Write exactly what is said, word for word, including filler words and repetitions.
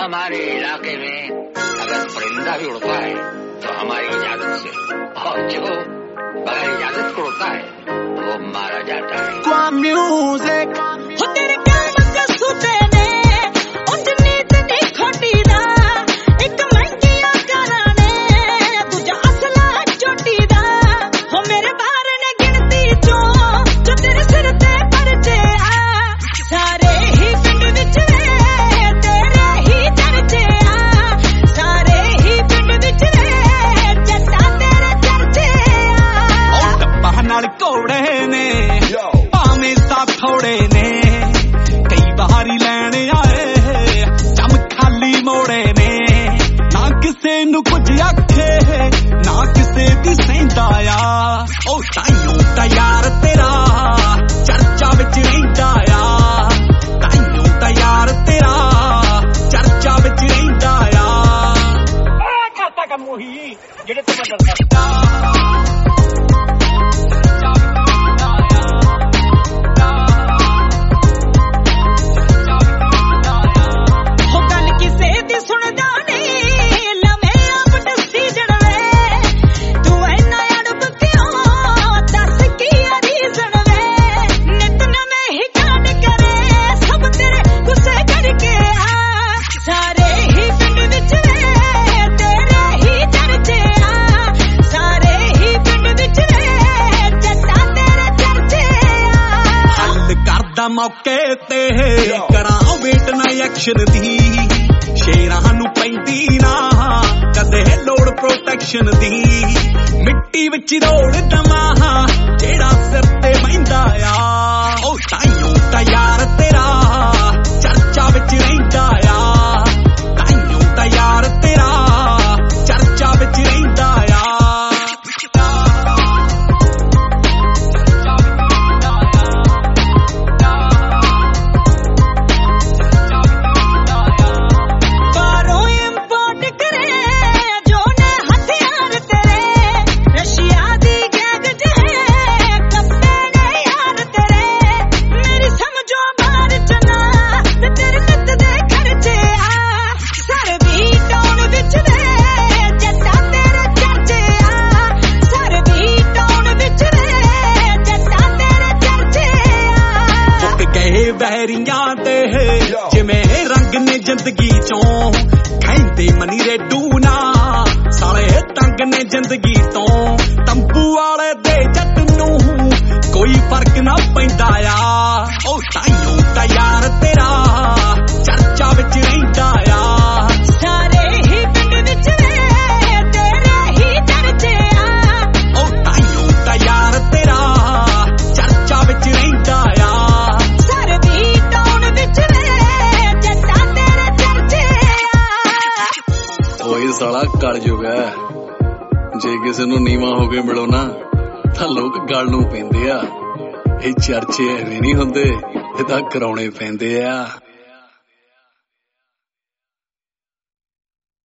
हमारे इलाके में अगर परिंदा भी उड़ता है तो हमारी इजाजत से, और जो बगैर इजाजत को उड़ता है वो मारा जाता है। म्यूजिक घोड़े ने भावें ता थोड़े ने कई बारी लैन आए चम खाली मोड़े ने ना किसे नू कुछ आखे ना किसे दी सेंदा आ ओ ताइयों ता यार तेरा चर्चा विच रहिंदा आ ताइयों ता यार तेरा चर्चा विच रहिंदा आ खाता का मोही जेड़े तू मैं दसदा मौके ते करा वेट ना एक्शन दी शेरां नू पैंदी ना कदे लोड़ प्रोटेक्शन दी मिट्टी विच रोड़ दमा जेड़ा सिर ते बहिंदा आ ओ ताइयों ता यार तेरा चर्चा विच रहिंदा आ ताइयों ता यार तेरा चर्चा विच रहिंदा आ बहरियां दे जिमें रंग ने जिंदगी चों कहंदे मनी रेडू ना साले तंग ने जिंदगी तो तंबू वाले दे जट नू कोई फर्क ना पैंदा आ ओ ताइयों ता यार तेरा चर्चा विच रहिंदा आ सारे ही पिंड विच वे तेरे ही चर्चे आ ओ ताइयों ता यार तेरा चर्चा विच रहिंदा आ साला कलयुग है जे किसी नू नीवा हो के मिलो ना तां लोग गल नू पैंदे आ। ये चर्चे एवें नहीं हुंदे, ये तां कराउणे पैंदे आ।